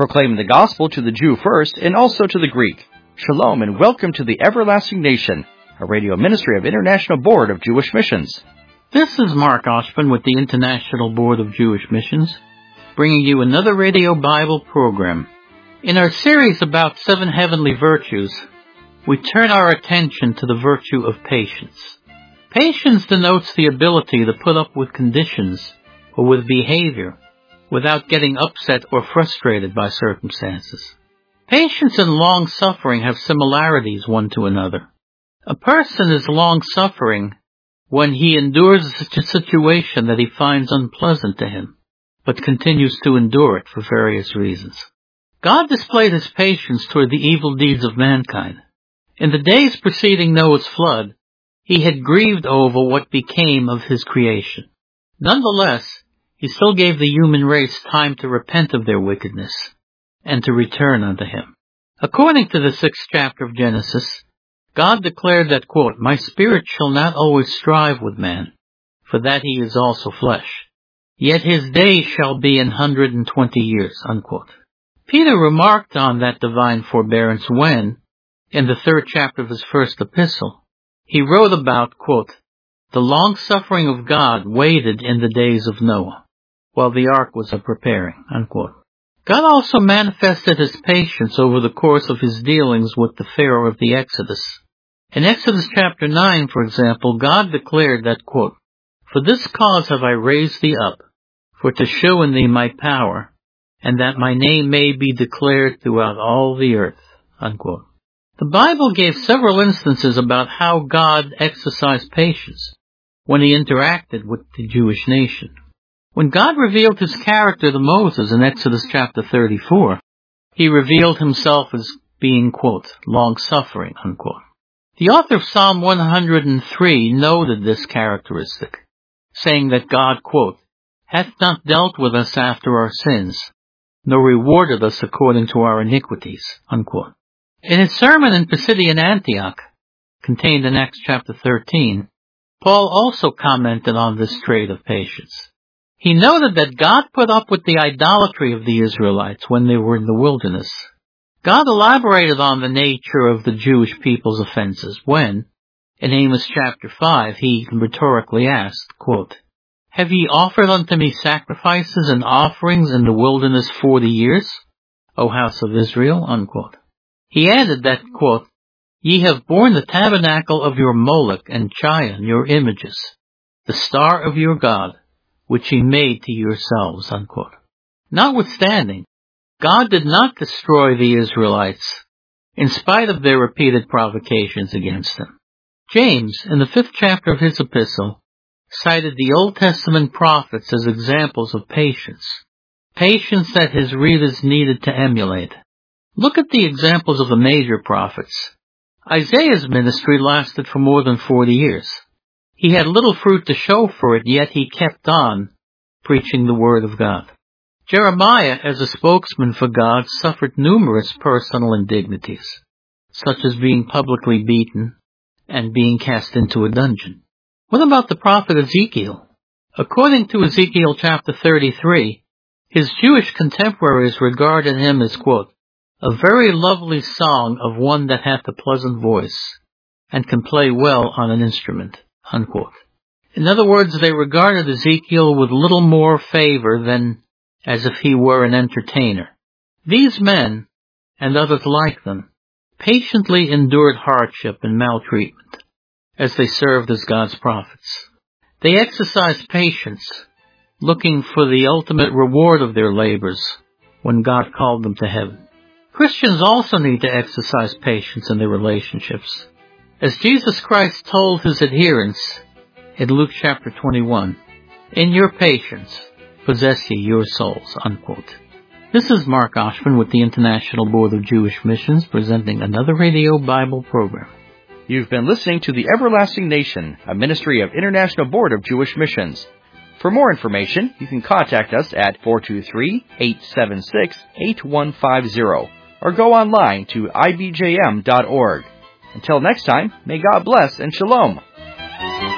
proclaiming the gospel to the Jew first and also to the Greek. Shalom and welcome to the Everlasting Nation, a radio ministry of International Board of Jewish Missions. This is Mark Oshman with the International Board of Jewish Missions, bringing you another radio Bible program. In our series about 7 heavenly virtues, we turn our attention to the virtue of patience. Patience denotes the ability to put up with conditions or with behavior without getting upset or frustrated by circumstances. Patience and long-suffering have similarities one to another. A person is long-suffering when he endures a situation that he finds unpleasant to him, but continues to endure it for various reasons. God displayed his patience toward the evil deeds of mankind. In the days preceding Noah's flood, he had grieved over what became of his creation. Nonetheless, he still gave the human race time to repent of their wickedness and to return unto him. According to the 6th chapter of Genesis, God declared that, quote, "My spirit shall not always strive with man, for that he is also flesh. Yet his days shall be 120 years, unquote. Peter remarked on that divine forbearance when, in the 3rd chapter of his first epistle, he wrote about, quote, "The long-suffering of God waited in the days of Noah, while the ark was preparing," unquote. God also manifested his patience over the course of his dealings with the Pharaoh of the Exodus. In Exodus chapter 9, for example, God declared that, quote, "For this cause have I raised thee up, for to show in thee my power, and that my name may be declared throughout all the earth," unquote. The Bible gave several instances about how God exercised patience when he interacted with the Jewish nation. When God revealed his character to Moses in Exodus chapter 34, he revealed himself as being, quote, "long-suffering," unquote. The author of Psalm 103 noted this characteristic, saying that God, quote, "hath not dealt with us after our sins, nor rewarded us according to our iniquities," unquote. In his sermon in Pisidian Antioch, contained in Acts chapter 13, Paul also commented on this trait of patience. He noted that God put up with the idolatry of the Israelites when they were in the wilderness. God elaborated on the nature of the Jewish people's offenses when, in Amos chapter 5, he rhetorically asked, quote, "Have ye offered unto me sacrifices and offerings in the wilderness 40 years, O house of Israel?" unquote. He added that, quote, "Ye have borne the tabernacle of your Moloch and Chion, your images, the star of your God, which ye made to yourselves," unquote. Notwithstanding, God did not destroy the Israelites, in spite of their repeated provocations against him. James, in the 5th chapter of his epistle, cited the Old Testament prophets as examples of patience that his readers needed to emulate. Look at the examples of the major prophets. Isaiah's ministry lasted for more than 40 years. He had little fruit to show for it, yet he kept on preaching the word of God. Jeremiah, as a spokesman for God, suffered numerous personal indignities, such as being publicly beaten and being cast into a dungeon. What about the prophet Ezekiel? According to Ezekiel chapter 33, his Jewish contemporaries regarded him as, quote, "a very lovely song of one that hath a pleasant voice, and can play well on an instrument," unquote. In other words, they regarded Ezekiel with little more favor than as if he were an entertainer. These men, and others like them, patiently endured hardship and maltreatment as they served as God's prophets. They exercised patience, looking for the ultimate reward of their labors when God called them to heaven. Christians also need to exercise patience in their relationships. As Jesus Christ told his adherents in Luke chapter 21, "In your patience, possess ye your souls," unquote. This is Mark Oshman with the International Board of Jewish Missions presenting another radio Bible program. You've been listening to the Everlasting Nation, a ministry of International Board of Jewish Missions. For more information, you can contact us at 423-876-8150 or go online to ibjm.org. Until next time, may God bless and shalom.